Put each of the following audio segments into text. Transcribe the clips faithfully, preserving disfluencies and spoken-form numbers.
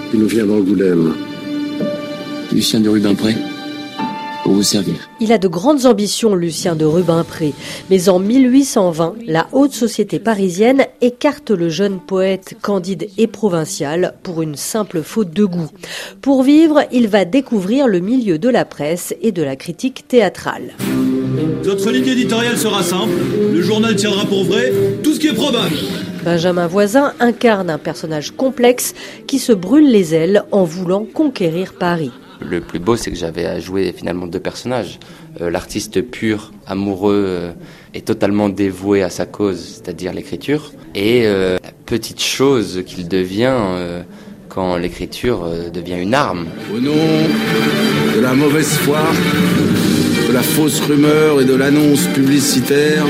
Il nous vient d'Angoulême. Lucien de Rubempré, pour vous servir. Il a de grandes ambitions, Lucien de Rubempré. Mais en mille huit cent vingt, la haute société parisienne écarte le jeune poète candide et provincial pour une simple faute de goût. Pour vivre, il va découvrir le milieu de la presse et de la critique théâtrale. Notre ligne éditoriale sera simple. Le journal tiendra pour vrai tout ce qui est probable. Benjamin Voisin incarne un personnage complexe qui se brûle les ailes en voulant conquérir Paris. Le plus beau, c'est que j'avais à jouer finalement deux personnages. Euh, l'artiste pur, amoureux euh, et totalement dévoué à sa cause, c'est-à-dire l'écriture. Et euh, la petite chose qu'il devient euh, quand l'écriture euh, devient une arme. Au nom de la mauvaise foi, de la fausse rumeur et de l'annonce publicitaire,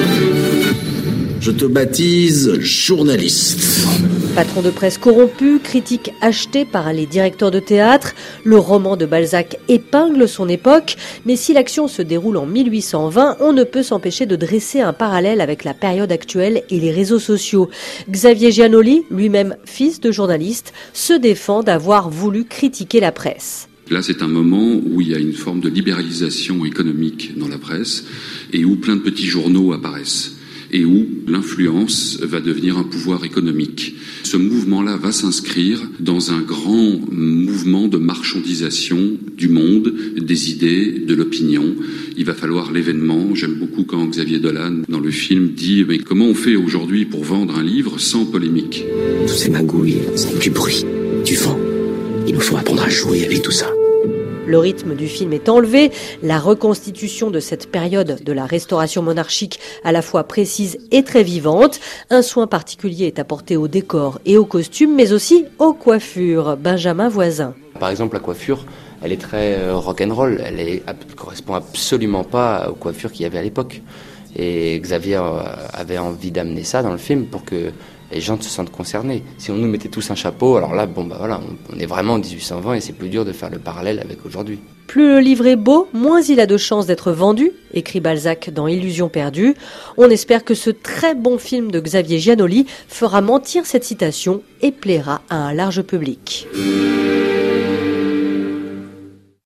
je te baptise journaliste. Patron de presse corrompu, critique acheté par les directeurs de théâtre, le roman de Balzac épingle son époque, mais si l'action se déroule en mille huit cent vingt, on ne peut s'empêcher de dresser un parallèle avec la période actuelle et les réseaux sociaux. Xavier Giannoli, lui-même fils de journaliste, se défend d'avoir voulu critiquer la presse. Là, c'est un moment où il y a une forme de libéralisation économique dans la presse et où plein de petits journaux apparaissent et où l'influence va devenir un pouvoir économique. Ce mouvement-là va s'inscrire dans un grand mouvement de marchandisation du monde, des idées, de l'opinion. Il va falloir l'événement. J'aime beaucoup quand Xavier Dolan, dans le film, dit mais comment on fait aujourd'hui pour vendre un livre sans polémique ? Toutes ces magouilles, c'est du bruit, du vent. Il nous faut apprendre à jouer avec tout ça. Le rythme du film est enlevé, la reconstitution de cette période de la restauration monarchique à la fois précise et très vivante. Un soin particulier est apporté au décor et aux costumes, mais aussi aux coiffures. Benjamin Voisin. Par exemple, la coiffure, elle est très euh, rock'n'roll, elle ne correspond absolument pas aux coiffures qu'il y avait à l'époque. Et Xavier euh, avait envie d'amener ça dans le film pour que les gens se sentent concernés. Si on nous mettait tous un chapeau, alors là, bon bah voilà, on, on est vraiment en dix-huit cent vingt et c'est plus dur de faire le parallèle avec aujourd'hui. Plus le livre est beau, moins il a de chances d'être vendu, écrit Balzac dans Illusion perdue. On espère que ce très bon film de Xavier Giannoli fera mentir cette citation et plaira à un large public.